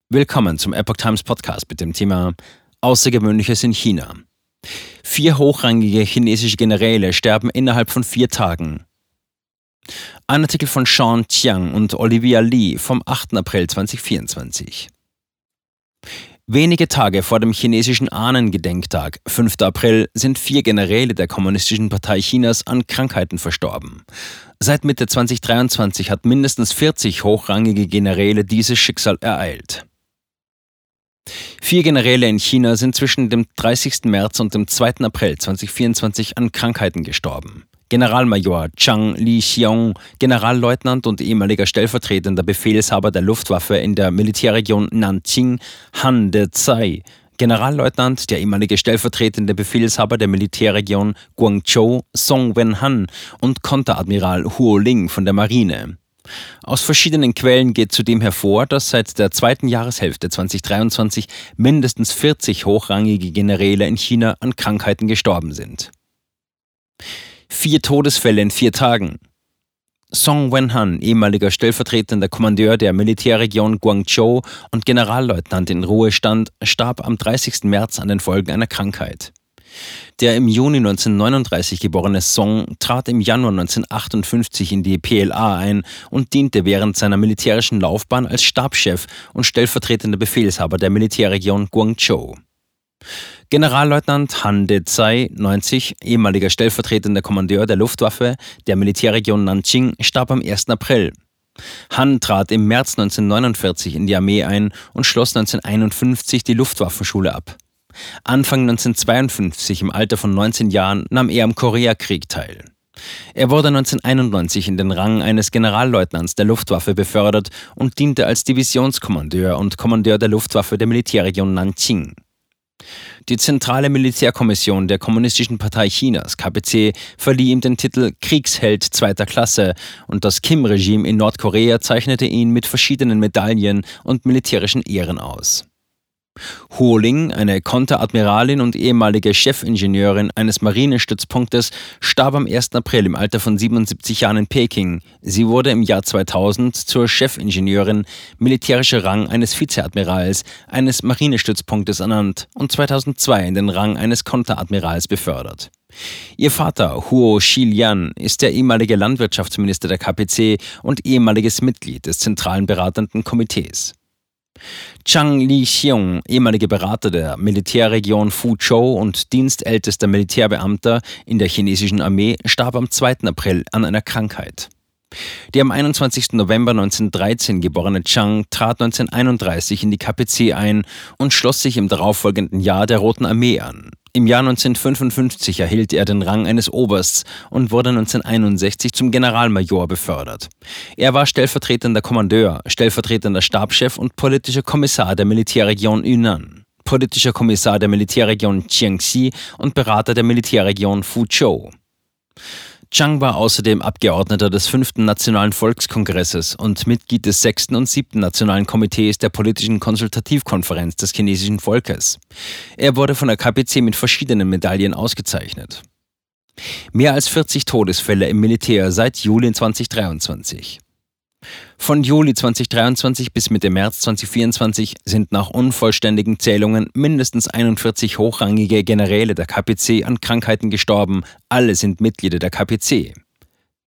Willkommen zum Epoch Times Podcast mit dem Thema Außergewöhnliches in China. 4 hochrangige chinesische Generäle sterben innerhalb von 4 Tagen. Ein Artikel von Sean Chiang und Olivia Lee vom 8. April 2024. Wenige Tage vor dem chinesischen Ahnengedenktag, 5. April, sind 4 Generäle der Kommunistischen Partei Chinas an Krankheiten verstorben. Seit Mitte 2023 hat mindestens 40 hochrangige Generäle dieses Schicksal ereilt. 4 Generäle in China sind zwischen dem 30. März und dem 2. April 2024 an Krankheiten gestorben. Generalmajor Zhang Lixiong, Generalleutnant und ehemaliger stellvertretender Befehlshaber der Luftwaffe in der Militärregion Nanjing, Han Dezhai, Generalleutnant, der ehemalige stellvertretende Befehlshaber der Militärregion Guangzhou, Song Wenhan und Konteradmiral Huo Ling von der Marine. Aus verschiedenen Quellen geht zudem hervor, dass seit der zweiten Jahreshälfte 2023 mindestens 40 hochrangige Generäle in China an Krankheiten gestorben sind. 4 Todesfälle in 4 Tagen. Song Wenhan, ehemaliger stellvertretender Kommandeur der Militärregion Guangzhou und Generalleutnant in Ruhestand, starb am 30. März an den Folgen einer Krankheit. Der im Juni 1939 geborene Song trat im Januar 1958 in die PLA ein und diente während seiner militärischen Laufbahn als Stabschef und stellvertretender Befehlshaber der Militärregion Guangzhou. Generalleutnant Han Dezhai, 90, ehemaliger stellvertretender Kommandeur der Luftwaffe der Militärregion Nanjing, starb am 1. April. Han trat im März 1949 in die Armee ein und schloss 1951 die Luftwaffenschule ab. Anfang 1952, im Alter von 19 Jahren, nahm er am Koreakrieg teil. Er wurde 1991 in den Rang eines Generalleutnants der Luftwaffe befördert und diente als Divisionskommandeur und Kommandeur der Luftwaffe der Militärregion Nanjing. Die Zentrale Militärkommission der Kommunistischen Partei Chinas, KPC, verlieh ihm den Titel Kriegsheld zweiter Klasse und das Kim-Regime in Nordkorea zeichnete ihn mit verschiedenen Medaillen und militärischen Ehren aus. Huo Ling, eine Konteradmiralin und ehemalige Chefingenieurin eines Marinestützpunktes, starb am 1. April im Alter von 77 Jahren in Peking. Sie wurde im Jahr 2000 zur Chefingenieurin, militärischer Rang eines Vizeadmirals eines Marinestützpunktes ernannt und 2002 in den Rang eines Konteradmirals befördert. Ihr Vater, Huo Xilian, ist der ehemalige Landwirtschaftsminister der KPC und ehemaliges Mitglied des Zentralen Beratenden Komitees. Zhang Lixiong, ehemaliger Berater der Militärregion Fuzhou und dienstältester Militärbeamter in der chinesischen Armee, starb am 2. April an einer Krankheit. Der am 21. November 1913 geborene Zhang trat 1931 in die KPC ein und schloss sich im darauffolgenden Jahr der Roten Armee an. Im Jahr 1955 erhielt er den Rang eines Obersts und wurde 1961 zum Generalmajor befördert. Er war stellvertretender Kommandeur, stellvertretender Stabschef und politischer Kommissar der Militärregion Yunnan, politischer Kommissar der Militärregion Jiangxi und Berater der Militärregion Fuzhou. Zhang war außerdem Abgeordneter des 5. Nationalen Volkskongresses und Mitglied des 6. und 7. Nationalen Komitees der Politischen Konsultativkonferenz des chinesischen Volkes. Er wurde von der KPC mit verschiedenen Medaillen ausgezeichnet. Mehr als 40 Todesfälle im Militär seit Juli 2023. Von Juli 2023 bis Mitte März 2024 sind nach unvollständigen Zählungen mindestens 41 hochrangige Generäle der KPC an Krankheiten gestorben. Alle sind Mitglieder der KPC.